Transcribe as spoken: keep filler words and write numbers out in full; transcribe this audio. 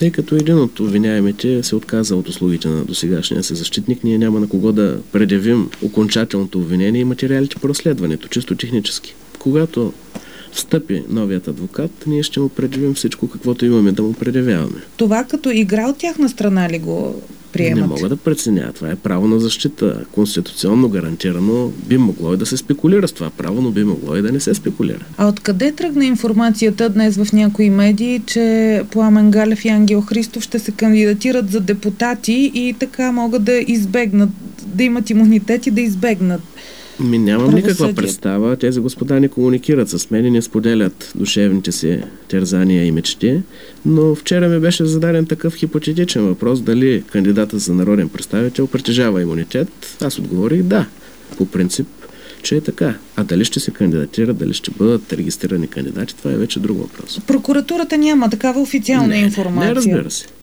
Тъй като един от обвиняемите се отказа от услугите на досегашния си защитник, ние няма на кого да предявим окончателното обвинение и материалите по разследването, чисто технически. Когато встъпи новият адвокат, ние ще му предявим всичко, каквото имаме да му предявяваме. Това като игра от тяхна страна ли го приемат? Не мога да преценя. Това е право на защита. Конституционно гарантирано би могло и да се спекулира с това право, но би могло и да не се спекулира. А откъде тръгна информацията днес в някои медии, че Пламен Галев и Ангел Христов ще се кандидатират за депутати и така могат да избегнат, да имат имунитет и да избегнат? Ми нямам никаква представа. Тези господа не комуникират с мен и не споделят душевните си терзания и мечти, но вчера ми беше зададен такъв хипотетичен въпрос, дали кандидатът за народен представител притежава имунитет. Аз отговорих да, по принцип, че е така. А дали ще се кандидатират, дали ще бъдат регистрирани кандидати, това е вече друг въпрос. Прокуратурата няма такава официална не, информация. Не, разбира се.